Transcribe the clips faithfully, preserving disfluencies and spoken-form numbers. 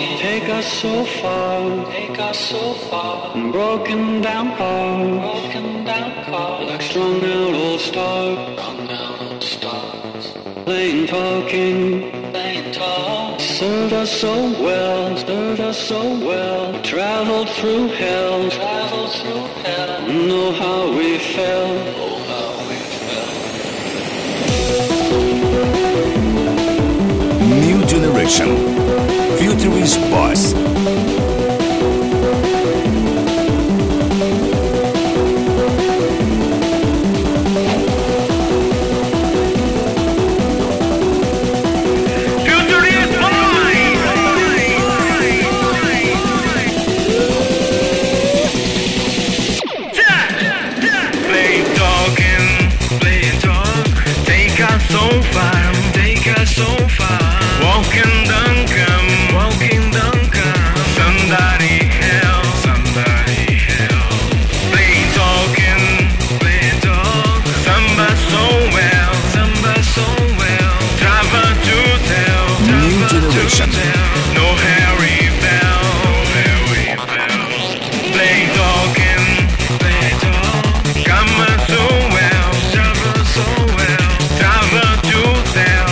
Take us so far, take us so far. Broken down heart, broken down heart. Like strung out old stars, strung out old stars. Plain talking, plain talk. Served us so well, served us so well. Traveled through hell, traveled through hell. Know how we felt, oh how we felt. New generation, Futurist Boys. So far, walking Duncan, walking Duncan. Somebody help, somebody help. Play talking, play talk. Samba so well, samba so well. Travel to tell, New generation. No Harry Bell, no Harry Bell. Play talking, play talk. Come so well, travel so well. Travel to tell.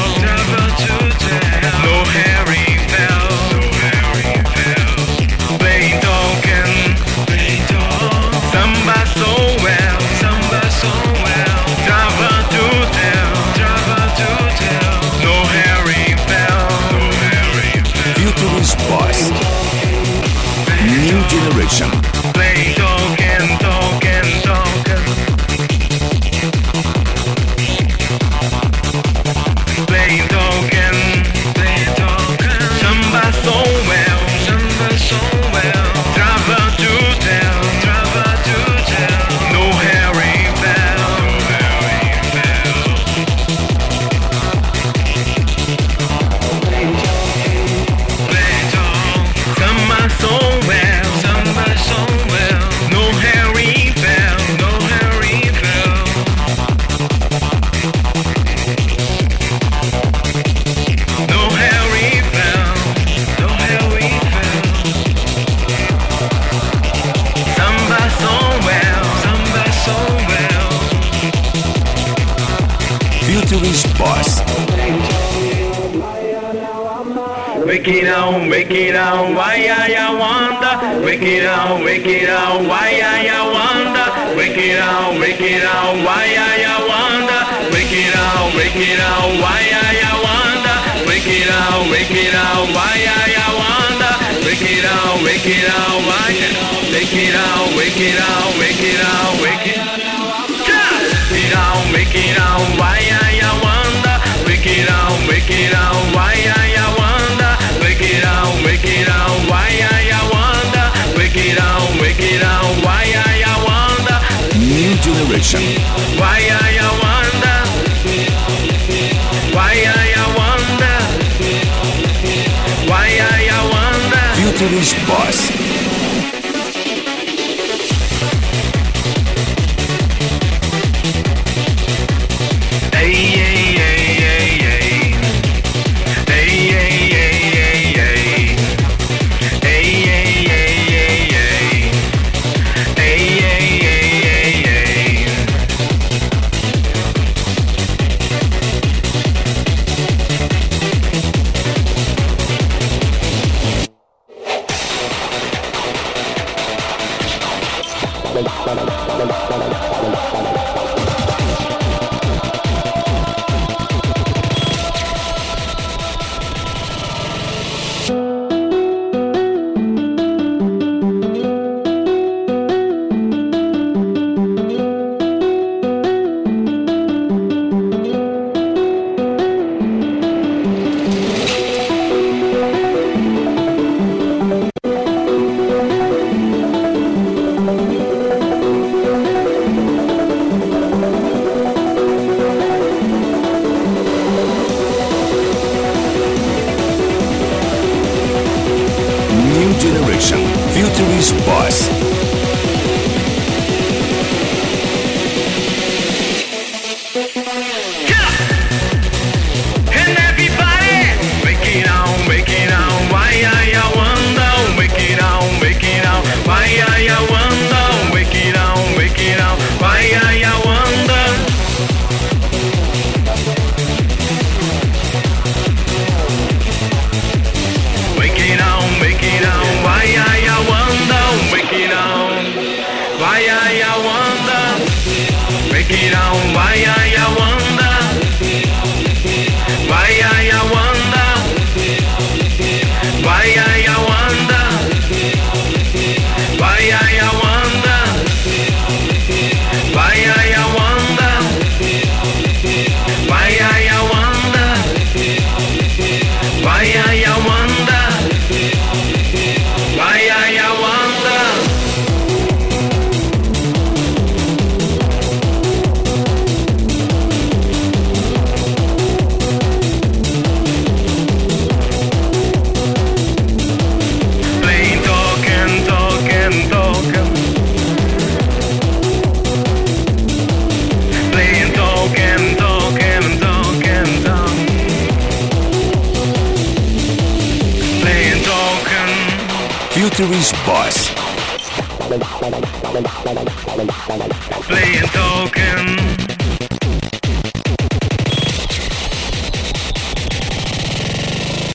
No Harry Bell, no Harry Bell. Play talking, play talk. Samba so well, samba so well. Travel to tell, travel to tell. No Harry Bell, no Harry Bell. Futurist Boys. New generation. Play talking, talking, talking. Play talking. So well, samba so well. Travel to tell, travel to tell. No Harry Bell, no Harry Bell. Play talk, samba so well, samba so well. No Harry Bell, no Harry Bell. No Harry Bell. Futurist Boys. Wake it on, wake it on, why I wonder. Wake it on, wake it on, why I wonder. Wake it on, wake it on, why I wonder. Wake it on, wake it on, why I wonder. Wake it on, wake it on, why I wonder. Wake it on, wake it on, why I wake it on, wake it on, wake it on, wake it on. Wake it on, wake it on, why I wonder. Wake it on, wake it on, why I wonder. Wake it on, wake it on, why I wonder. Wake it on, wake it on, why I wonder. New generation. Why I wonder. Why I wonder. Why I wonder. Futurist Boys. Futurist Boys. And everybody, wake it on, wake it on, why I want. Future's Boss. Playing token.